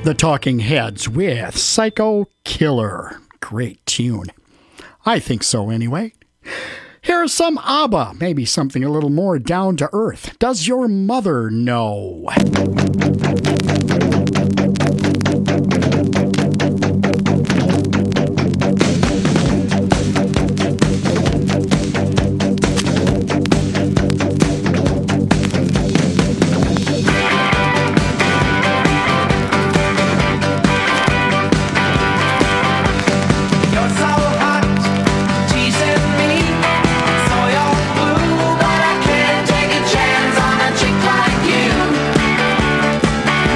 The Talking Heads with Psycho Killer. Great tune. I think so anyway. Here's some ABBA, maybe something a little more down to earth. Does your mother know? But I can't take a chance on a chick like you.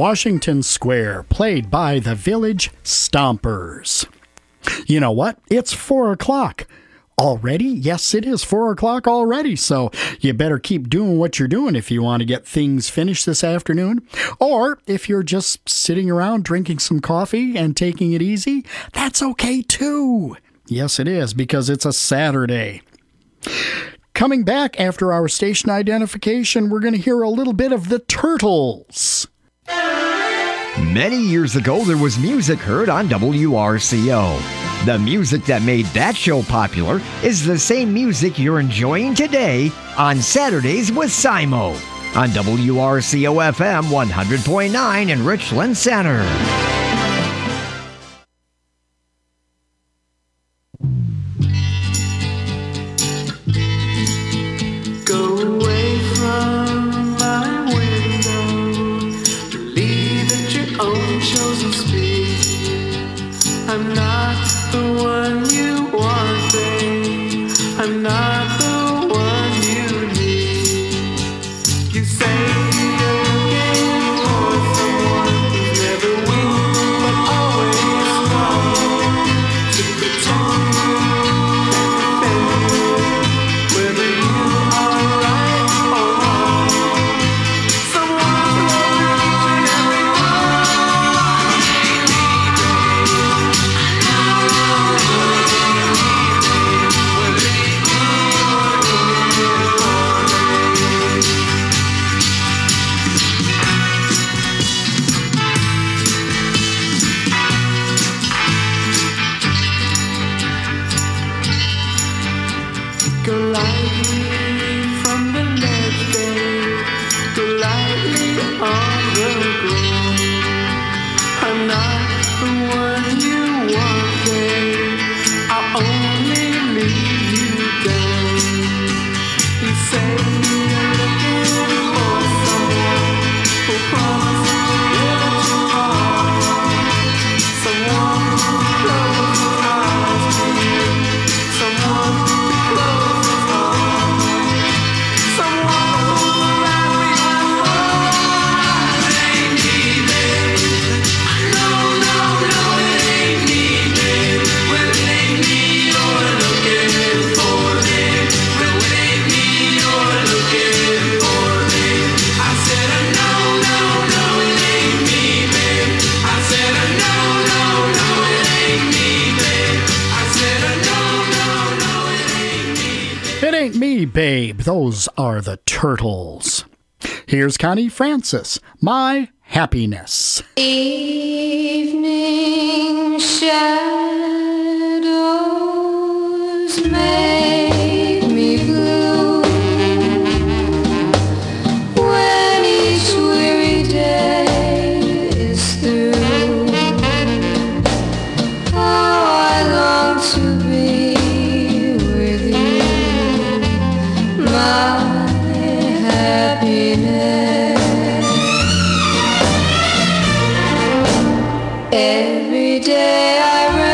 Washington Square, played by the Village Stompers. You know what? It's 4 o'clock. Already? Yes, it is 4 o'clock already, so you better keep doing what you're doing if you want to get things finished this afternoon. Or if you're just sitting around drinking some coffee and taking it easy, that's okay too. Yes, it is, because it's a Saturday. Coming back after our station identification, we're going to hear a little bit of the Turtles. Many years ago, there was music heard on WRCO. The music that made that show popular is the same music you're enjoying today on Saturdays with Simo on WRCO FM 100.9 in Richland Center. I'm not the one you want, babe. I'm not the one you need. You say you're looking for someone who's never weak but always strong to protect you and defend you, whether you are right or wrong. Someone who loves each and every one. Go lightly from the ledge, babe. Go lightly on the ground. I'm not the one you want, babe. I'll only lead you down. You say you're looking for someone who promises never to part. Someone who closes his eyes to you. Someone to close. It ain't me, babe. Those are the Turtles. Here's Connie Francis, My Happiness. Evening shadows make me blue when each weary day is through. Oh, I long to be with you, my happiness. Every day I run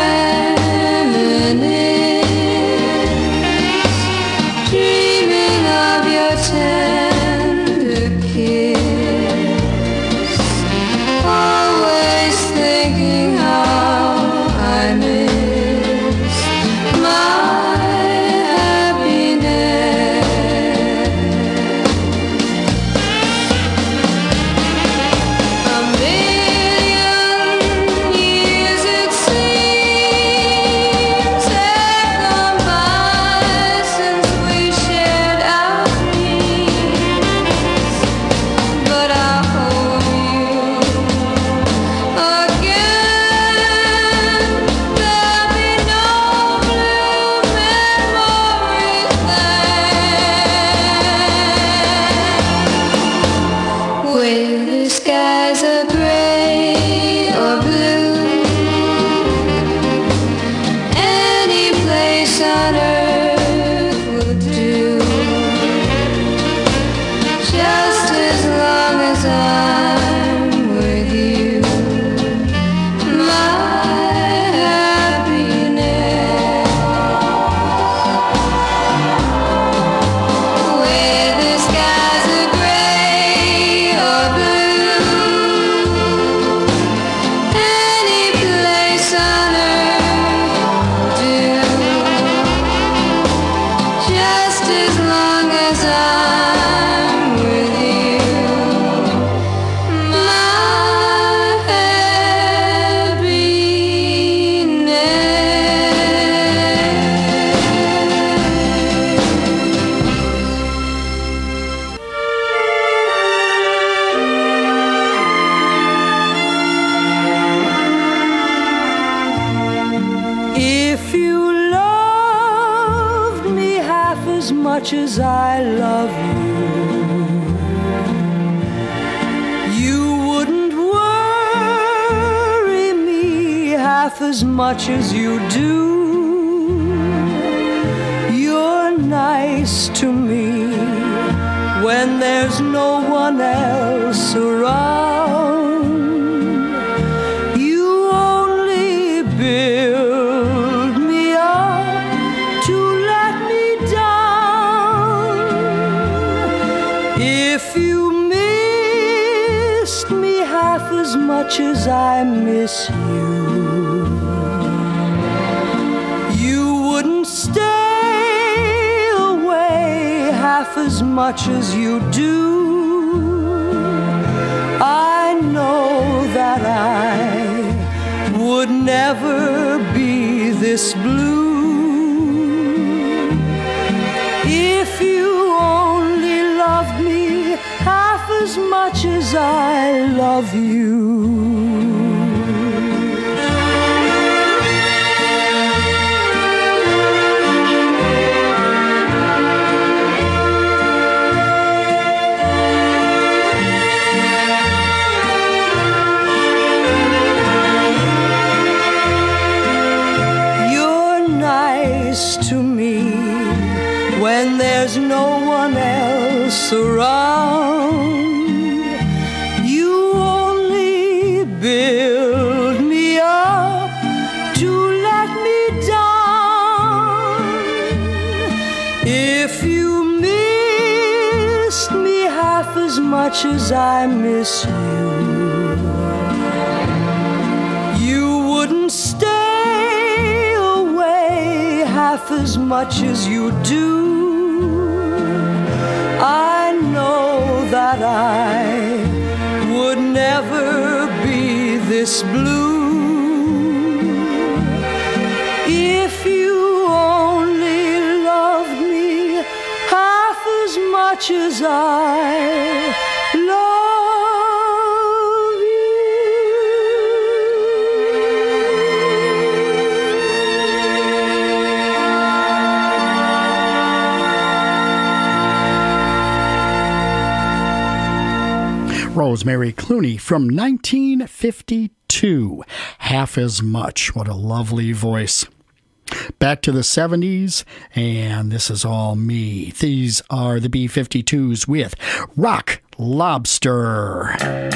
much as I love you. You wouldn't worry me half as much as you do. You're nice to me when there's no one else around. You only build me up to let me down. If you missed me half as much as I miss you, you wouldn't stay away half as much as you do. I know that I would never be this blue if you only loved me half as much as I love you. To me when there's no one else around. You only build me up to let me down. If you missed me half as much as I miss you, you wouldn't stay half as much as you do. I know that I would never be this blue if you only loved me half as much as I love you. Rosemary Clooney from 1952. Half as much. What a lovely voice. Back to the 70s, and this is all me. These are the B-52s with Rock Lobster.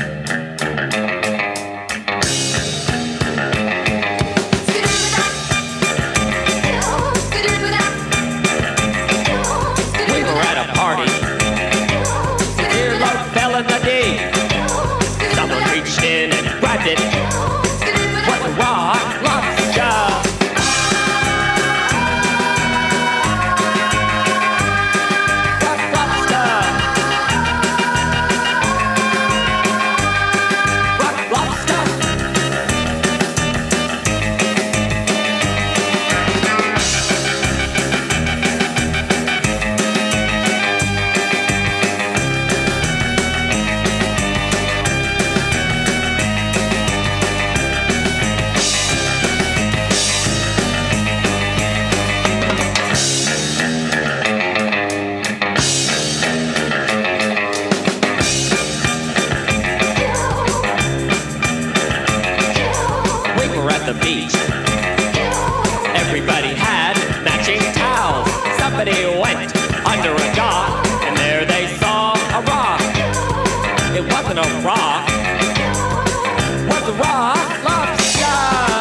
We were at a party. Dear love fell in the deep. Someone reached in and grabbed it. What a rock lobster. Rock lobster. Rock lobster. We were at the beach. Everybody had matching towels. Somebody went under a dock, and there they saw a rock. It wasn't a rock. It was a rock lobster.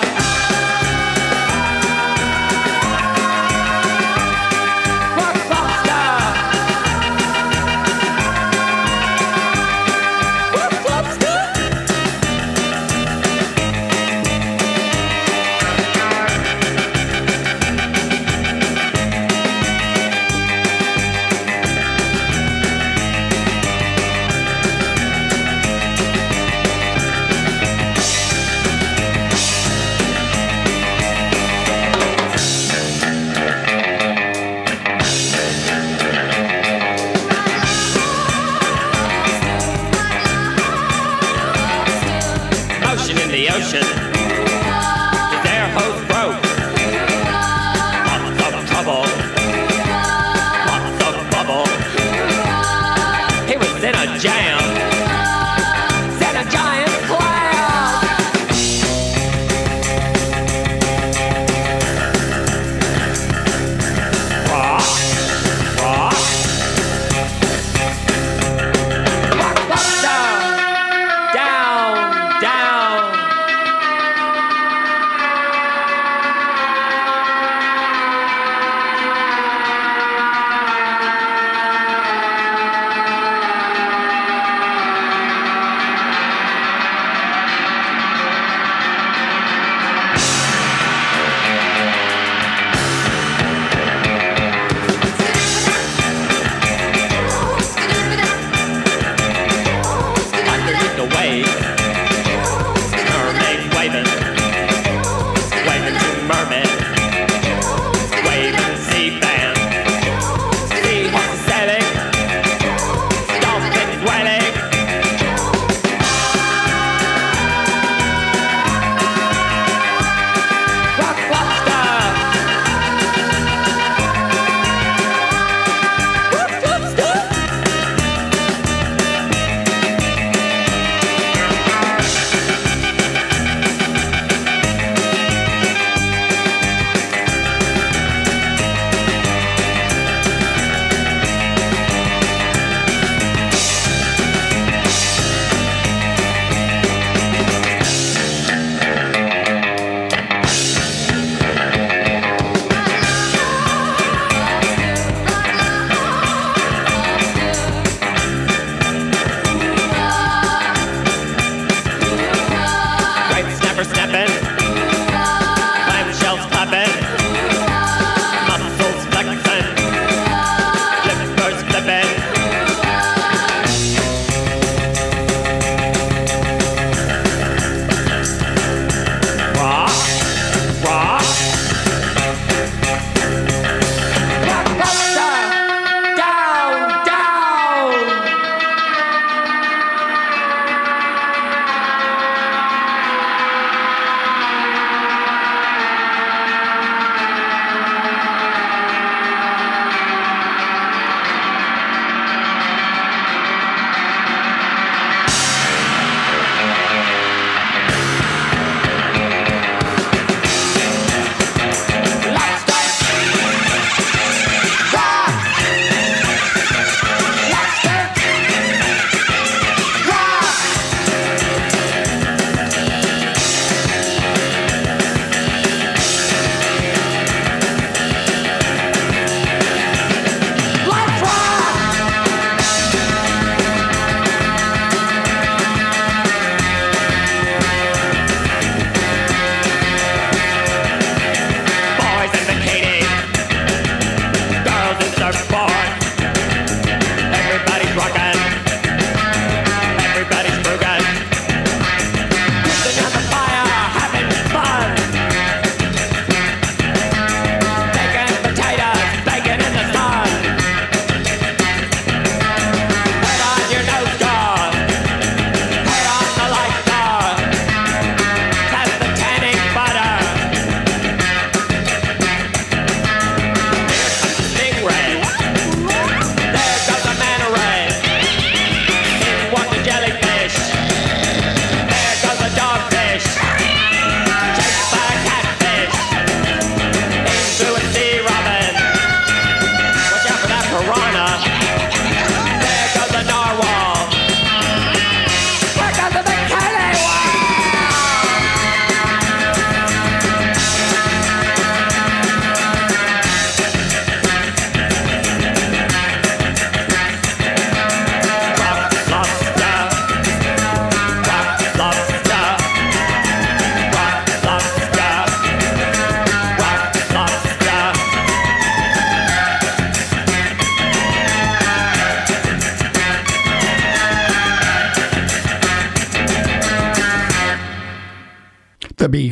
Rock lobster. Rock lobster.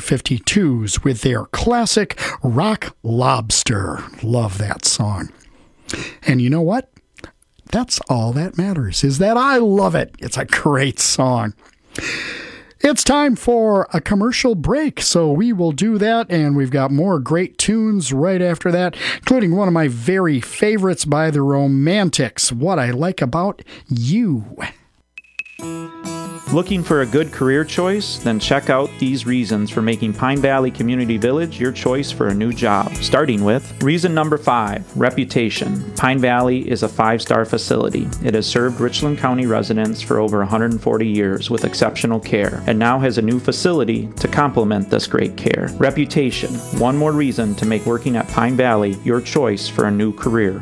B-52s with their classic Rock Lobster. Love that song. And you know what? That's all that matters, is that I love it. It's a great song. It's time for a commercial break, so we will do that, and we've got more great tunes right after that, including one of my very favorites by the Romantics, What I Like About You. Looking for a good career choice? Then check out these reasons for making Pine Valley Community Village your choice for a new job. Starting with reason number 5, reputation. Pine Valley is a 5-star facility. It has served Richland County residents for over 140 years with exceptional care, and now has a new facility to complement this great care. Reputation. One more reason to make working at Pine Valley your choice for a new career.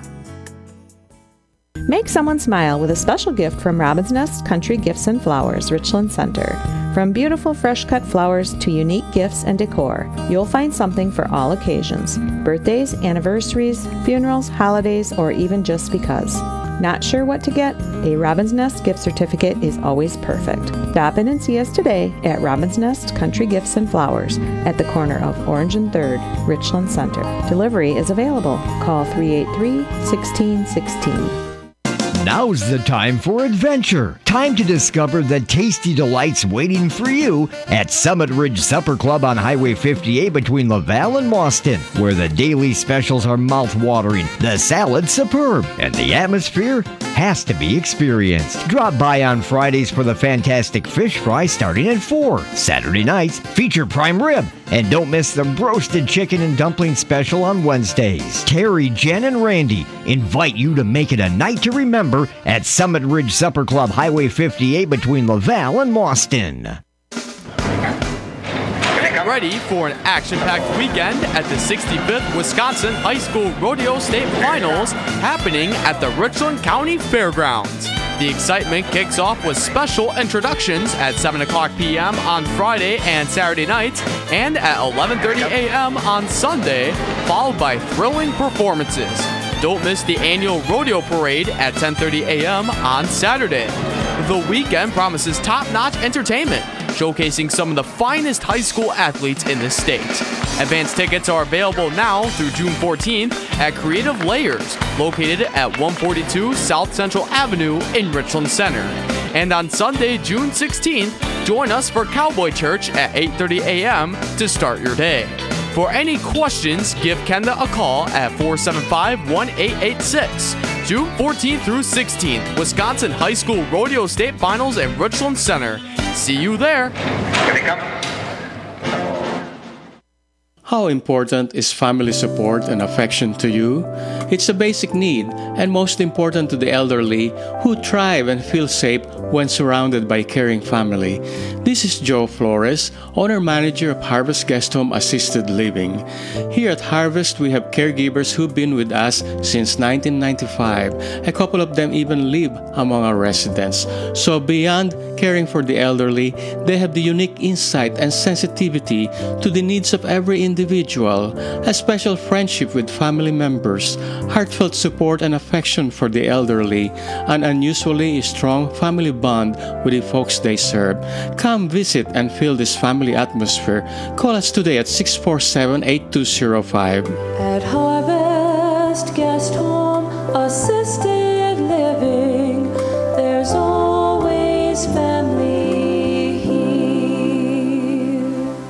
Make someone smile with a special gift from Robin's Nest Country Gifts and Flowers, Richland Center. From beautiful fresh-cut flowers to unique gifts and decor, you'll find something for all occasions. Birthdays, anniversaries, funerals, holidays, or even just because. Not sure what to get? A Robin's Nest gift certificate is always perfect. Stop in and see us today at Robin's Nest Country Gifts and Flowers at the corner of Orange and 3rd, Richland Center. Delivery is available. Call 383-1616. Now's the time for adventure. Time to discover the tasty delights waiting for you at Summit Ridge Supper Club on Highway 58 between Laval and Mauston, where the daily specials are mouth-watering, the salad superb, and the atmosphere has to be experienced. Drop by on Fridays for the fantastic fish fry starting at 4. Saturday nights feature prime rib, and don't miss the roasted chicken and dumpling special on Wednesdays. Terry, Jen, and Randy invite you to make it a night to remember at Summit Ridge Supper Club, Highway 58 between Laval and Mauston. Get ready for an action-packed weekend at the 65th Wisconsin High School Rodeo State Finals happening at the Richland County Fairgrounds. The excitement kicks off with special introductions at 7 o'clock p.m. on Friday and Saturday nights and at 11:30 a.m. on Sunday, followed by thrilling performances. Don't miss the annual rodeo parade at 10:30 a.m. on Saturday. The weekend promises top-notch entertainment, showcasing some of the finest high school athletes in the state. Advance tickets are available now through June 14th at Creative Layers, located at 142 South Central Avenue in Richland Center. And on Sunday, June 16th, join us for Cowboy Church at 8:30 a.m. to start your day. For any questions, give Kenda a call at 475-1886. June 14th through 16th, Wisconsin High School Rodeo State Finals at Richland Center. See you there. Here they come. How important is family support and affection to you? It's a basic need and most important to the elderly who thrive and feel safe when surrounded by caring family. This is Joe Flores, owner-manager of Harvest Guest Home Assisted Living. Here at Harvest, we have caregivers who've been with us since 1995. A couple of them even live among our residents. So beyond caring for the elderly, they have the unique insight and sensitivity to the needs of every individual, a special friendship with family members, heartfelt support and affection for the elderly, an unusually strong family bond with the folks they serve. Come visit and feel this family atmosphere. Call us today at 647-8205. At Harvest Guest Home Assisted Living, there's always family here.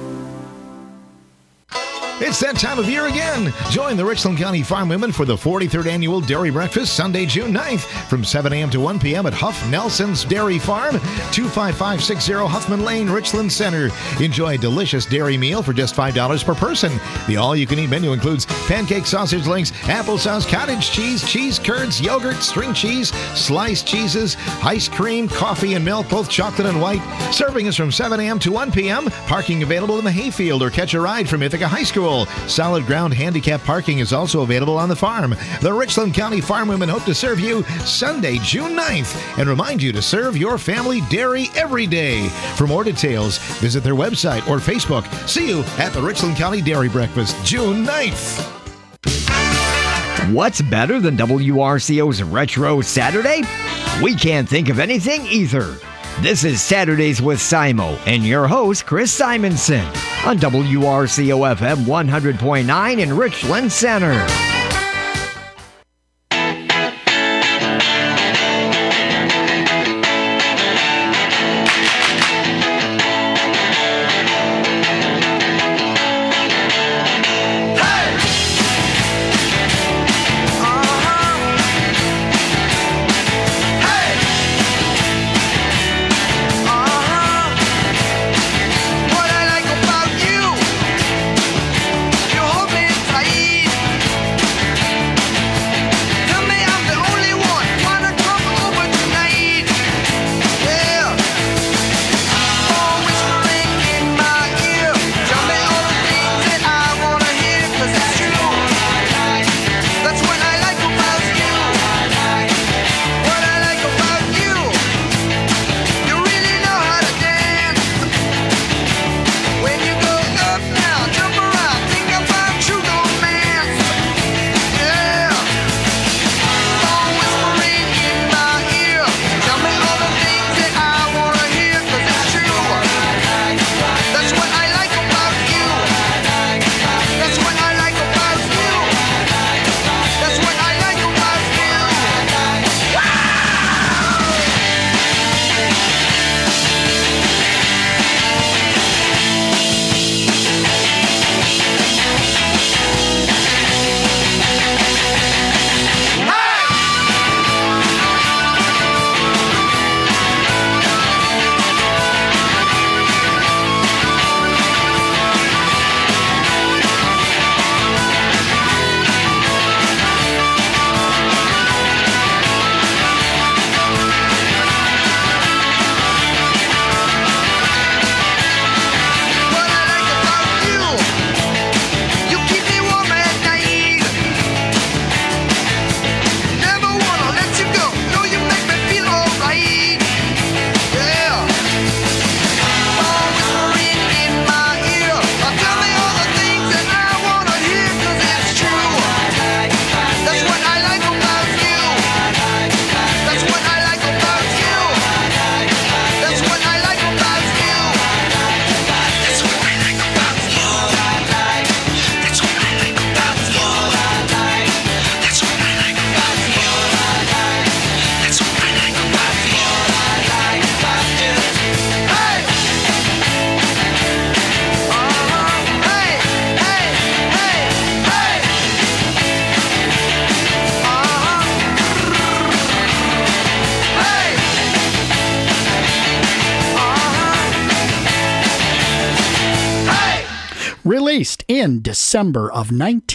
It's that time of year again. Join the Richland County Farm Women for the 43rd Annual Dairy Breakfast, Sunday, June 9th, from 7 a.m. to 1 p.m. at Huff Nelson's Dairy Farm, 25560 Huffman Lane, Richland Center. Enjoy a delicious dairy meal for just $5 per person. The all-you-can-eat menu includes pancake, sausage links, applesauce, cottage cheese, cheese curds, yogurt, string cheese, sliced cheeses, ice cream, coffee, and milk, both chocolate and white. Serving is from 7 a.m. to 1 p.m. Parking available in the hayfield or catch a ride from Ithaca High School. Solid ground handicap parking is also available on the farm. The Richland County Farm Women hope to serve you Sunday, June 9th, and remind you to serve your family dairy every day. For more details, visit their website or Facebook. See you at the Richland County Dairy Breakfast, June 9th. What's better than WRCO's Retro Saturday? We can't think of anything either. This is Saturdays with Simo and your host, Chris Simonson. on WRCO FM 100.9 in Richland Center. Released in December of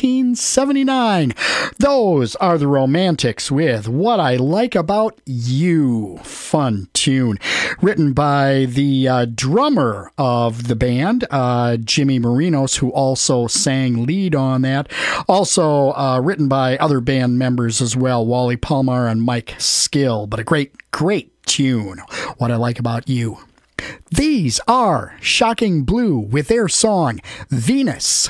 1979. Those are the Romantics with What I Like About You. Fun tune. Written by the drummer of the band, Jimmy Marinos, who also sang lead on that. Also written by other band members as well, Wally Palmer and Mike Skill. But a great tune. What I Like About You. These are Shocking Blue with their song, Venus.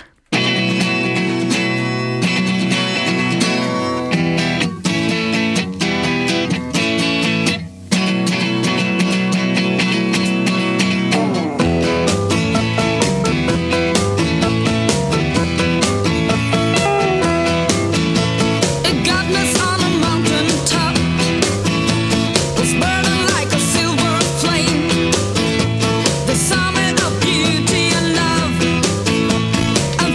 Summit of beauty and love.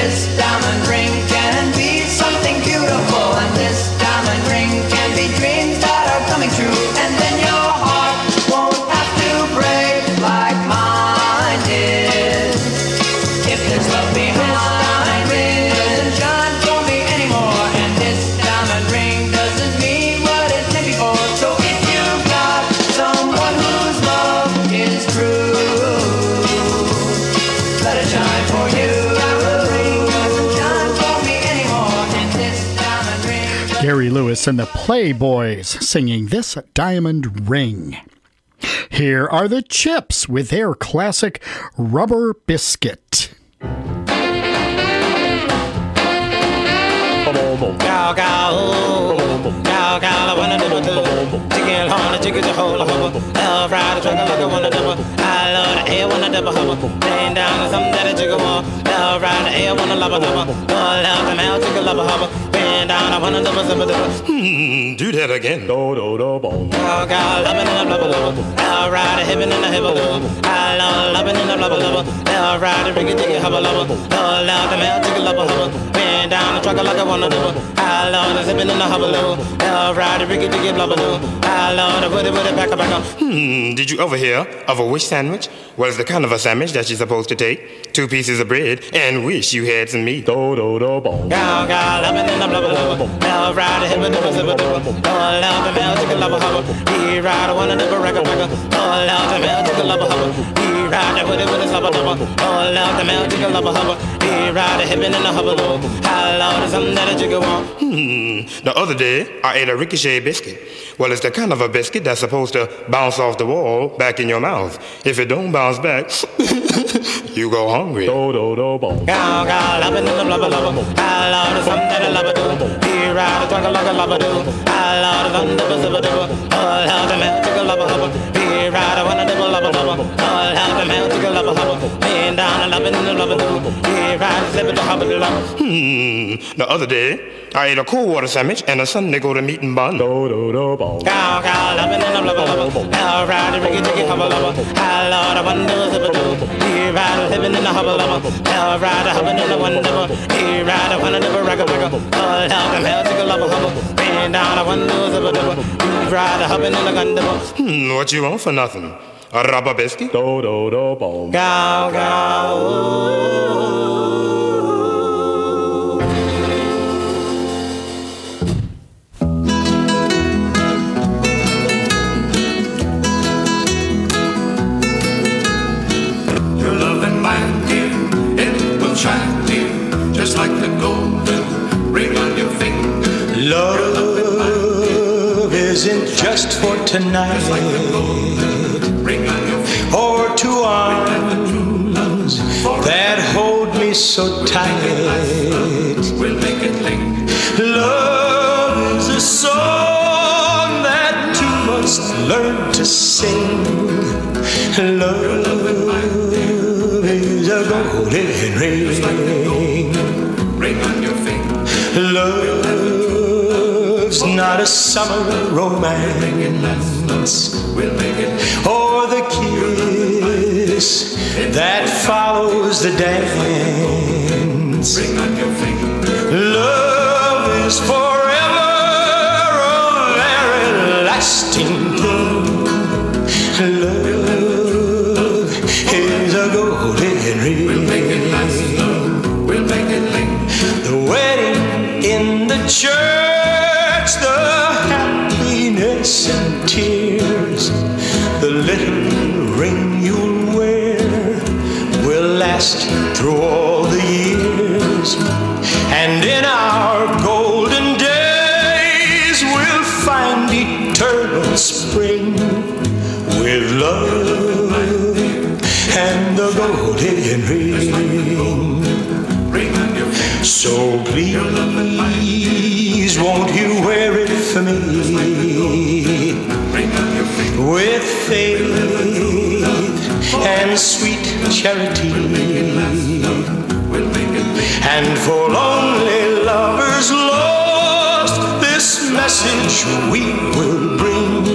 this diamond ring can be something beautiful, and this diamond ring can be dreams that are coming true, and then your heart won't have to break like mine did. If there's love behind it, doesn't shine for me anymore, and this diamond ring doesn't mean what it meant before. So if you've got someone whose love is true, let it shine for you. Diamond ring doesn't shine for me anymore, and this diamond ring. Gary Lewis and the Playboys singing This Diamond Ring. Here are the Chips with their classic Rubber Biscuit. Cow, I wanna do. Chicken horn, chicken a whole hubba. Love ride a truck like I wanna double. I love the air when I double hubba. Laying down on something that a chicken want. Love ride the air when I love a double. Love the mouth, chicken love a hubba. Laying down, I wanna double, Do that again. Cow, loving in a blubber blubber. Love ride a hippin' in a hibble double. I love loving in a blubber blubber. Love ride a riggy diggy hubba lubber. Love the mouth, chicken love a hubba. Laying down the truck like I wanna double. I love the zippin' in the hubba loo. Love ride a riggy diggy blubber loo. I love the woody back up. Did you ever hear of a wish sandwich? Well, it's the kind of a sandwich that you're supposed to take 2 pieces of bread and wish you had some meat. Cow, loving in a blubber blubber. Love ride a hippin' in a zipper double. Love the mouth, chicken love a hubba. He ride a one and a record record. Love the mouth, chicken love a hubba. He ride a woody slubber double. Love the mouth, chicken love a hubba. He ride a hippin' in a hubba loo. I love the something that a chicken want. The other day, I ate a ricochet biscuit. Well, it's the kind of a biscuit that's supposed to bounce off the wall back in your mouth. If it don't bounce back, you go hungry. Cow, loving in the blubber blubber. I love the something that I love do. He ride a truck like a lover do. I love the thunder zipper double. Love the mouth, chicken love a hubba. He ride a one and double love double. Love the mouth, chicken love a hubba. Laying down and loving in the blubber do. He ride a zipper to hubba do. The other day, I ate a cold water sandwich and a Sunday go to meat and bun. Cow, loving in the blubber blubber. Love ride a riggy diggy hubba lubber. I love the one double zipper do. He ride a living in the hubba lubber. Love ride a hubbing in the one double. He ride a one double record record. Love the mouth, chicken love a hubba. Laying down a one double zipper double. He ride a hubbing in the gun double. What you want for nothing? A rubber biscuit? Shine, dear, just like the golden ring on your finger. Love isn't just for tonight, just like the golden ring on your finger. Or 2 arms that hold me so tight. We'll make it linger. Love is a song that you must learn to sing. Love is a golden ring. Just like the golden ring on your finger. Love's not a summer romance, we'll make it or the kiss that follows the dance. Ring on your finger. Love is forever a very lasting thing. Love is a golden ring. We'll make it last long. We'll make it linger. The wedding in the church, the happiness and tears, the little ring you'll wear will last through all the years. And in our golden days, we'll find eternal spring with love and the golden ring. So please, won't you wear it for me with faith and sweet charity? And for lonely lovers lost, this message we will bring.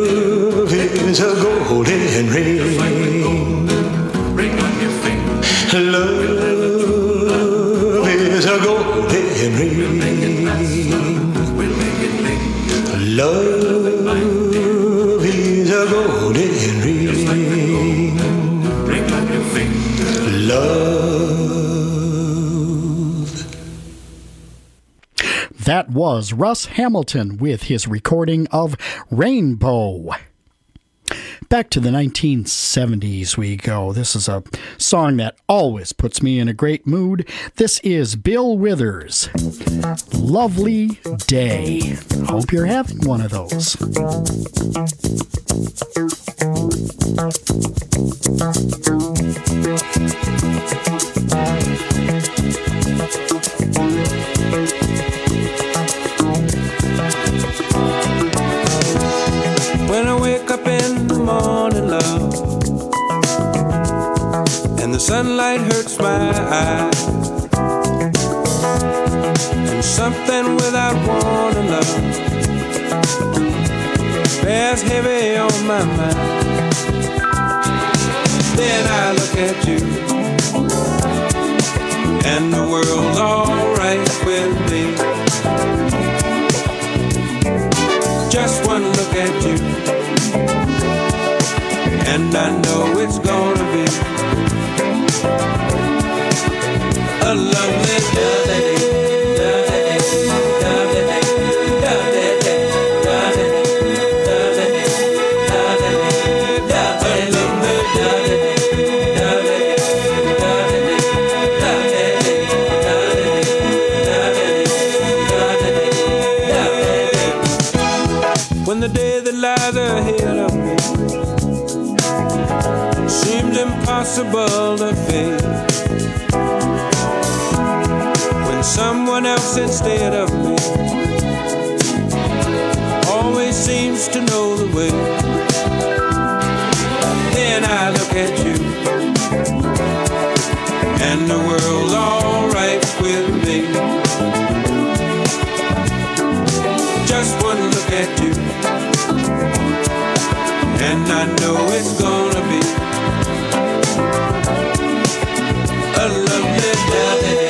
Love is a golden ring. Love is a golden ring. Love is a golden ring. Love. That was Russ Hamilton with his recording of Rainbow. Back to the 1970s we go. This is a song that always puts me in a great mood. This is Bill Withers, Lovely Day. Hope you're having one of those. When I wake up in the morning, love, and the sunlight hurts my eyes, and something without warning, love, bears heavy on my mind. Then I look at you, and the world's alright with me. Just one look at you, and I know it's gonna be a lovely day. When the day that lies ahead of me seems impossible to face, when someone else instead of me always seems to know the way, then I look at you, and the world's alright with me. Just one look at you, and I know it's gonna be a lovely day.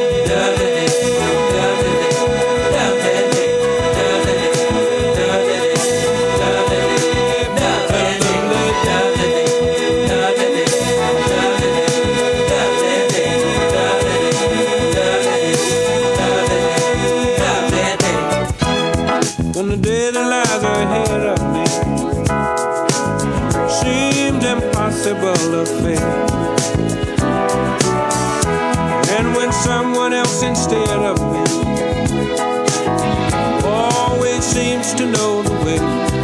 When the day that lies ahead of me seems impossible to face, and when someone else instead of me always seems to know the way,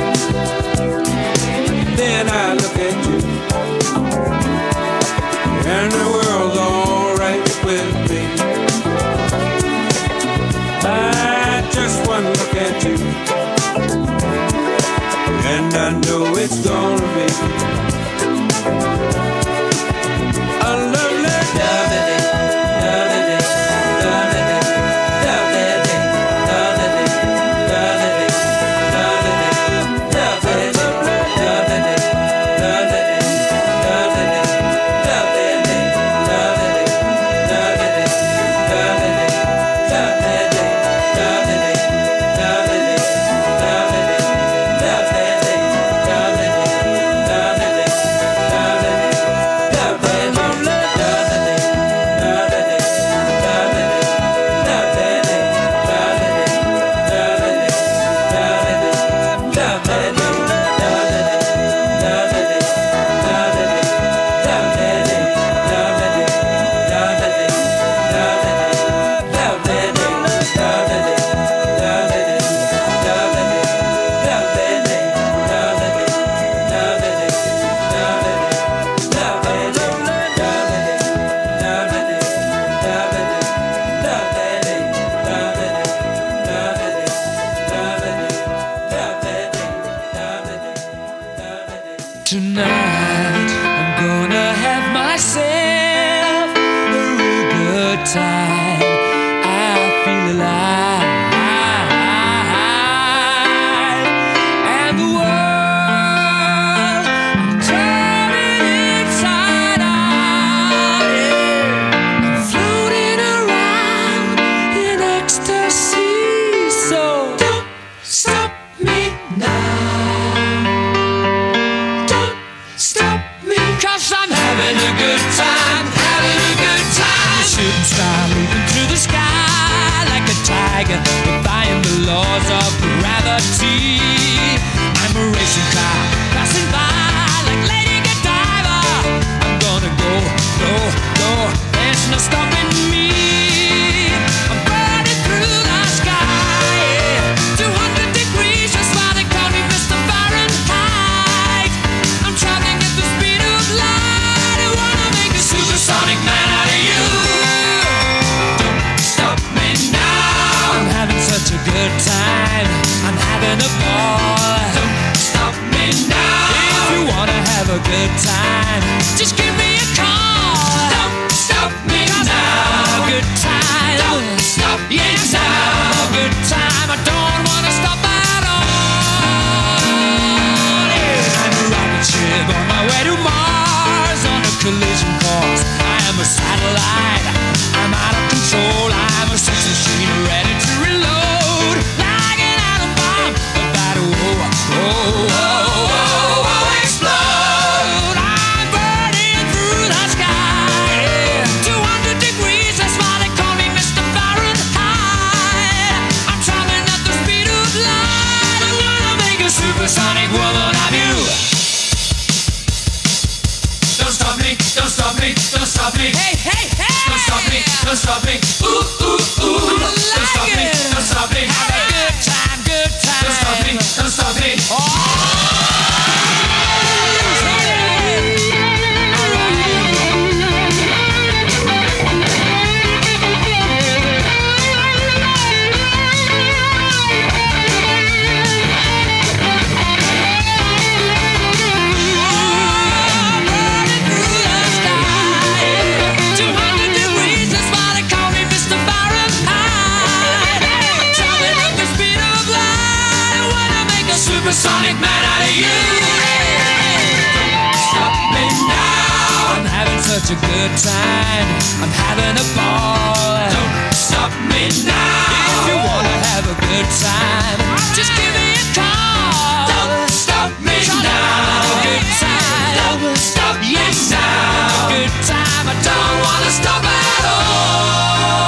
then I look at you, and the world's alright with me. I just one look at you, and I know it's gonna be a lovely day. Tonight I'm gonna have myself a real good time. I feel alive, and the world I'm turning inside out. Yeah. star leaping through the sky like a tiger, defying the laws of gravity. I'm a racing car passing by like Lady Godiva. I'm gonna go, go, go. There's no stopping me. I'm burning through the sky, yeah. 200 degrees, that's why they call me Mr. Fahrenheit. I'm traveling at the speed of light. I wanna make a supersonic man out of you. Don't stop me now. I'm having such a good time. I'm having a ball. Don't stop me now. If you wanna have a good time, just give me a call. Don't stop me now. A good time. Don't stop me now. A good time. I don't wanna stop at all. Yeah. I'm a rocket ship on my way to Mars on a collision course. I am a satellite. I'm out of control. I'm a sex machine ready to reload like an atom bomb about to explode. I'm burning through the sky, yeah. 200 degrees, that's why they call me Mr. Fahrenheit. I'm traveling at the speed of light. I'm gonna make a supersonic woman of you. Don't stop me, don't stop me, don't stop me. Hey, hey, hey! Don't stop me, don't stop me. Ooh, ooh, ooh. Don't stop me, don't stop me. Have a good time, good time. Don't stop me, don't stop me. Supersonic man out of you. Stop me now. I'm having such a good time. I'm having a ball. Don't stop me now. If you wanna have a good time, just give me a call. Don't stop me now. A good time. Don't stop me now. A good time. I don't wanna stop at all.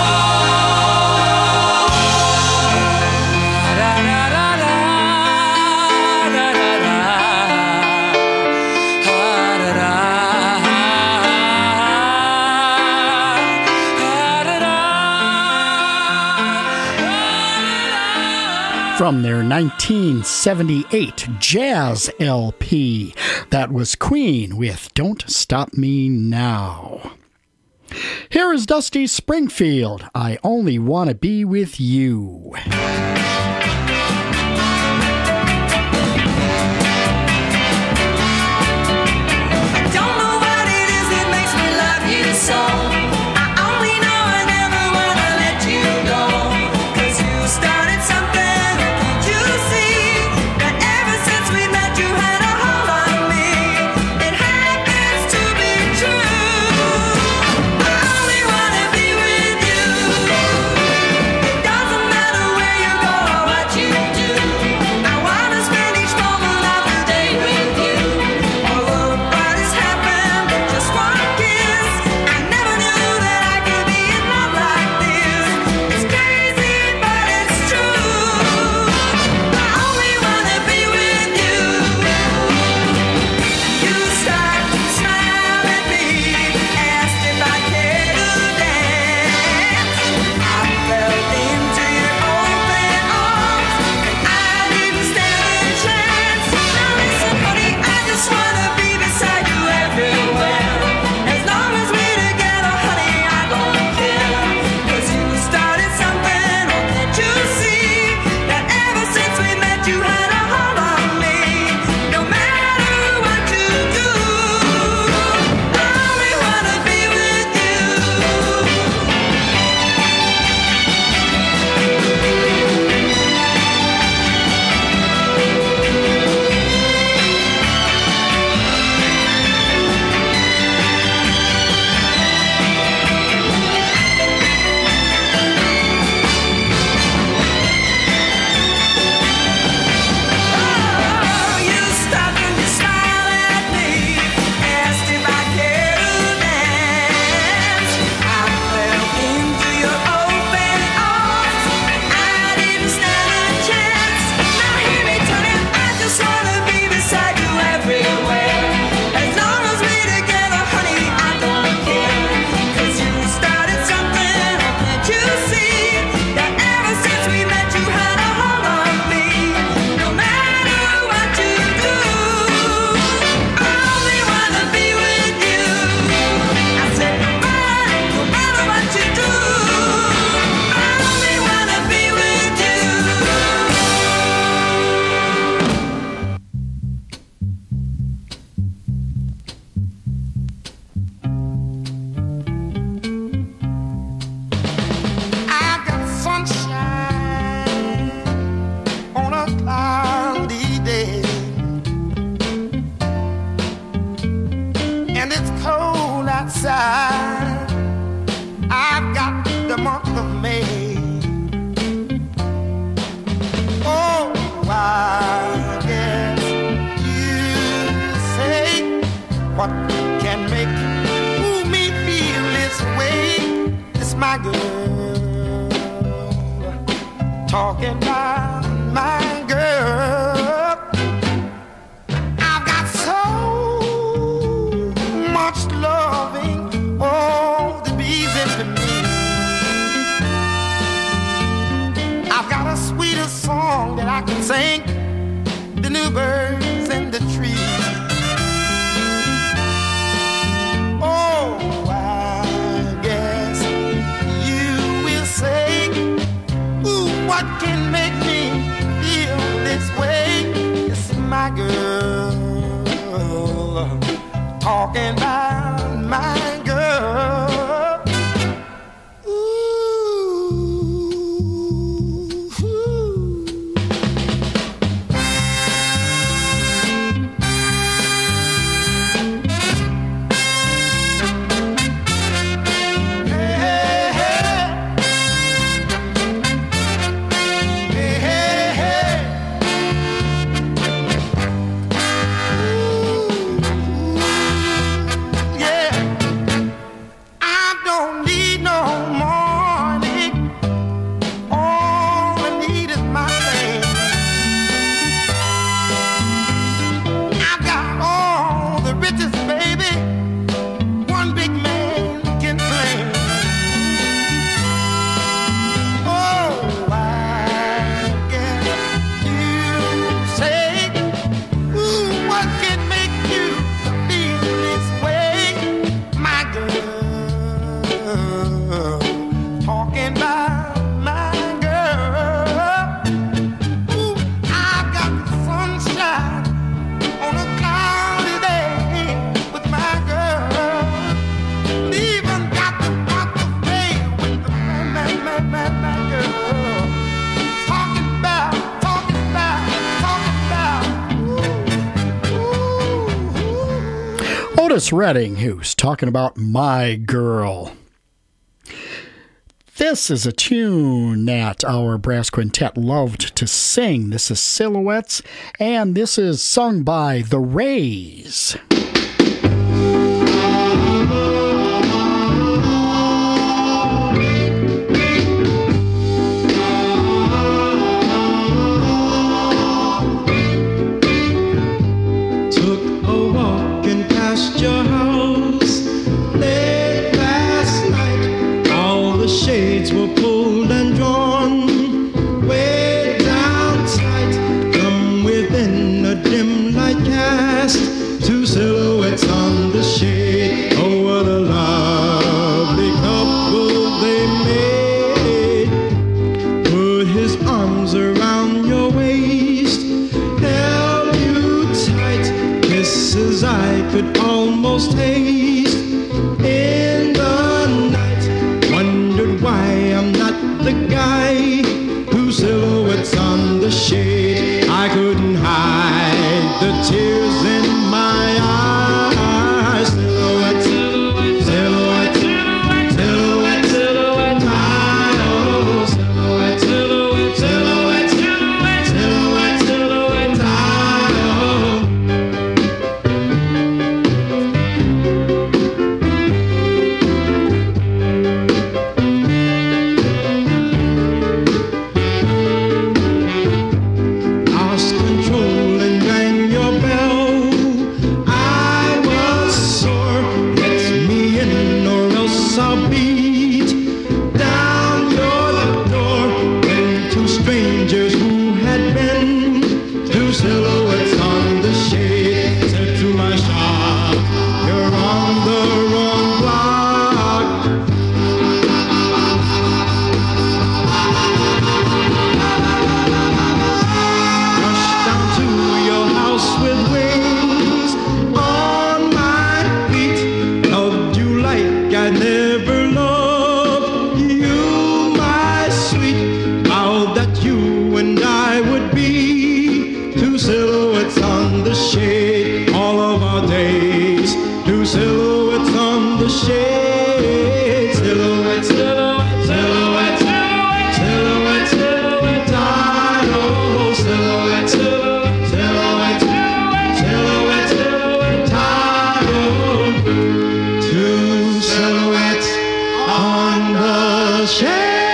From their 1978 Jazz LP, that was Queen with Don't Stop Me Now. Here is Dusty Springfield, I Only Want to Be With You. Doesn't matter where you go. my girl, talking about my girl. I've got so much loving, oh, the bees into me. I've got a sweeter song that I can sing, the new birds in the trees. What can make me feel this way? It's my girl, talking about my girl. Otis Redding, who's talking about my girl. This is a tune that our brass quintet loved to sing. This is Silhouettes, and this is sung by the Rays. Your house late last night, all the shades were pulled and drawn way down tight. Come within a dim light cast, two silhouettes on the shade. Oh, what a lovely couple they made. Put his arms around your waist, held you tight, kisses I could almost taste in the night. Wondered why I'm not the guy whose silhouettes on the shade. I couldn't hide the tears in my eyes. Silhouette, silhouette, silhouette, silhouette, oh, silhouette, silhouette, silhouette, silhouette, silhouette, silhouette, oh. Silhouettes on the shade, said to my shop, you're on the wrong block. Rushed down to your house with wings on my feet. Loved you like I never loved you, my sweet. Vowed that you and I would be two silhouettes on the shade, all of our days. Two silhouettes on the shade. Silhouette, silhouette, silhouette, silhouette, silhouette, silhouette, oh, silhouette, silhouette, silhouette, silhouette, silhouette, oh. Two silhouettes on the I'll share.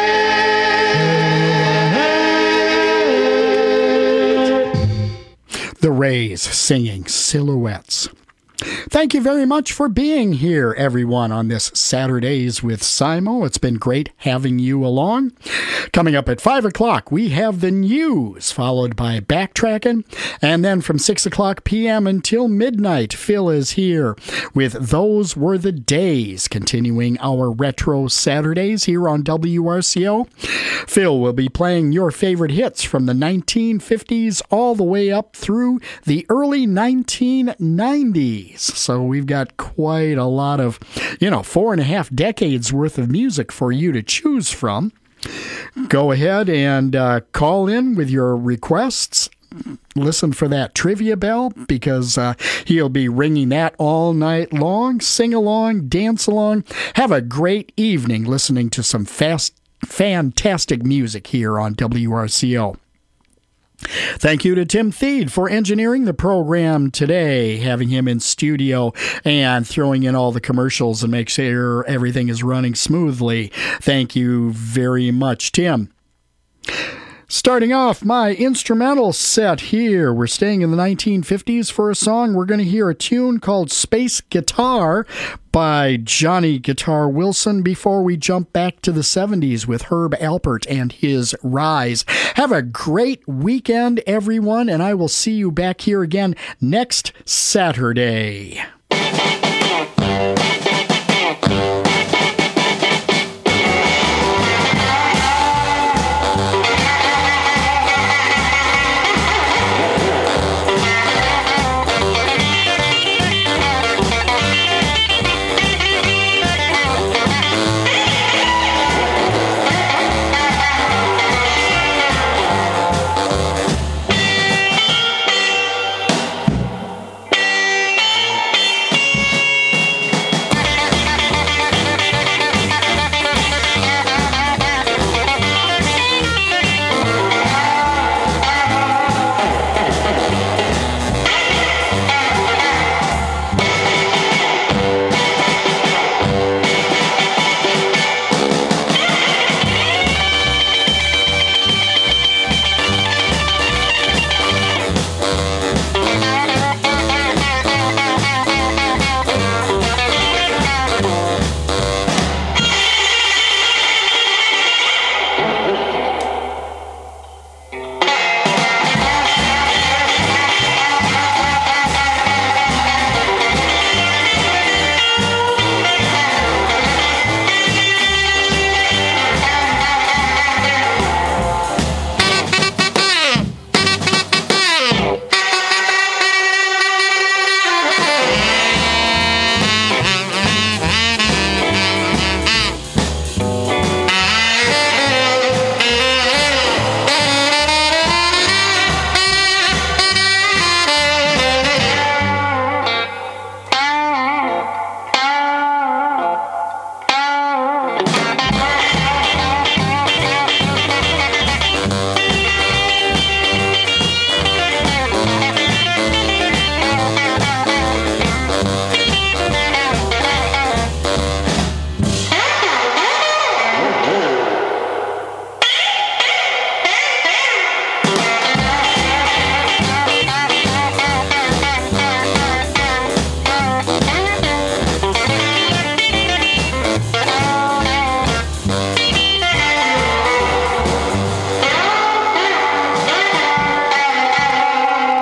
The Rays singing Silhouettes. Thank you very much for being here, everyone, on this Saturdays with Simo. It's been great having you along. Coming up at 5 o'clock, we have the news, followed by Backtracking. And then from 6 o'clock p.m. until midnight, Phil is here with Those Were the Days, continuing our retro Saturdays here on WRCO. Phil will be playing your favorite hits from the 1950s all the way up through the early 1990s. So we've got quite a lot of, 4.5 decades worth of music for you to choose from. Go ahead and call in with your requests. Listen for that trivia bell, because he'll be ringing that all night long. Sing along, dance along. Have a great evening listening to some fantastic music here on WRCO. Thank you to Tim Theed for engineering the program today, having him in studio and throwing in all the commercials and make sure everything is running smoothly. Thank you very much, Tim. Starting off my instrumental set here, we're staying in the 1950s for a song. We're going to hear a tune called Space Guitar by Johnny Guitar Wilson before we jump back to the 70s with Herb Alpert and his Rise. Have a great weekend, everyone, and I will see you back here again next Saturday.